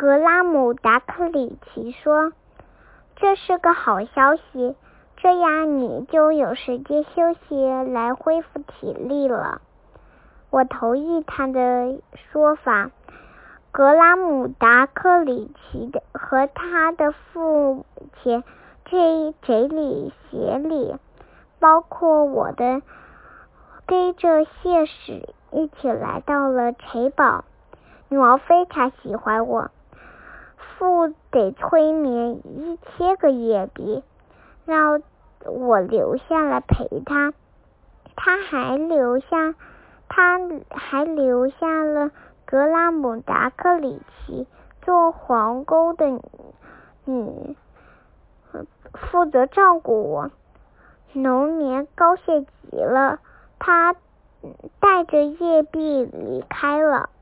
格拉姆达克里奇说，这是个好消息，这样你就有时间休息来恢复体力了。我同意他的说法。格拉姆达克里奇和他的父亲这里协理，包括我的跟着谢使一起来到了城堡。女王非常喜欢我，付得催眠1000个夜币，让我留下来陪她。他还留下了格拉姆达克里奇做皇宫的女，负责照顾我。农民高兴极了，他带着夜币离开了。